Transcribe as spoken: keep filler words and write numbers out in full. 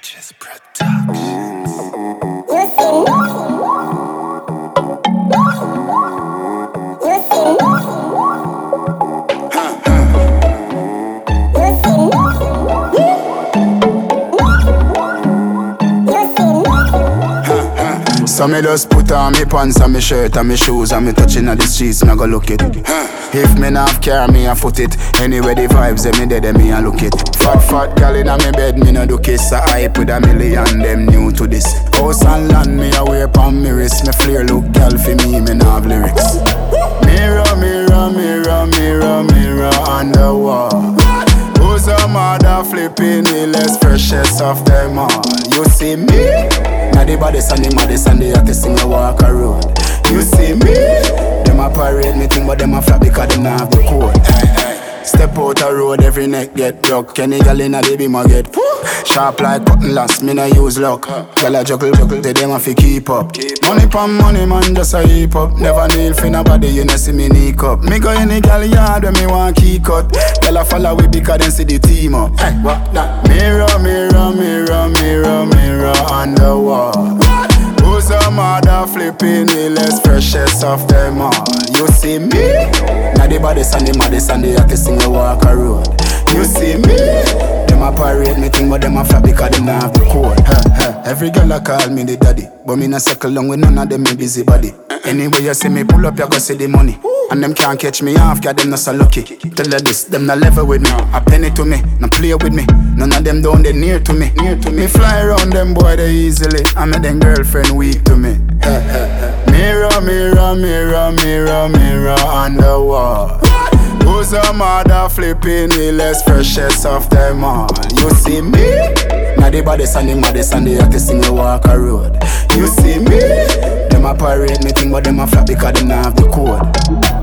Just production. You see me? You see me? You see me? You see me? So me just put on me pants and me shirt and me shoes and me touching at the streets, me go look it. If me not have car, me a foot it. Anyway the vibes, them me dead, them me a look it. Fat fat gal inna me bed, me no do kiss. I hype with a million, them new to this. House and land, me a wear pon me wrist. Me flare look gal for me, me no have lyrics. Mirror, mirror, mirror, mirror, mirror on the wall. Who's a mother flipping the less freshest of them all? You see me? Now the baddest and the maddest and the hottest in the walk a road. You see me? Them a parade me thing but them a flap because them not have the code. Hey, hey. Step out a road, every neck get broke. Any gal inna the beam a get woo. Sharp like cotton lass, me no use luck. Gal a juggle, juggle, they them a fi keep up. Money pon money man, just a heap up. Never kneel for nobody, you know see me knee up. Me go any gal yard when me want key cut. Gal a follow we because them see the team up. Hey, what that? Mirror, mirror, mirror, mirror, mirror on the wall. Who's a mother flipping the less freshest of them all? You see me? Now the baddest and the maddest and the hottest in the walk a road. You see me? Them a parade me thing but them a flap because them not have the code. Huh, huh. Every girl a call me the daddy, but me not circle long with none of them me busy body. Anyway you see me pull up, you go see the money. And them can't catch me off, cause them not so lucky. Tell her this, them not level with me. A penny to me, not play with me. None of them down they near to me. Near to me. Me fly around them boy they easily. I make them girlfriend weak to me. Mirror, mirror, mirror, mirror, mirror on the wall. Who's a mother flipping the less freshest of them all? You see me? Now the baddest and the maddest and the hottest in the walk a road. You see me? Them a parade me thing but them a flap because them not have the code.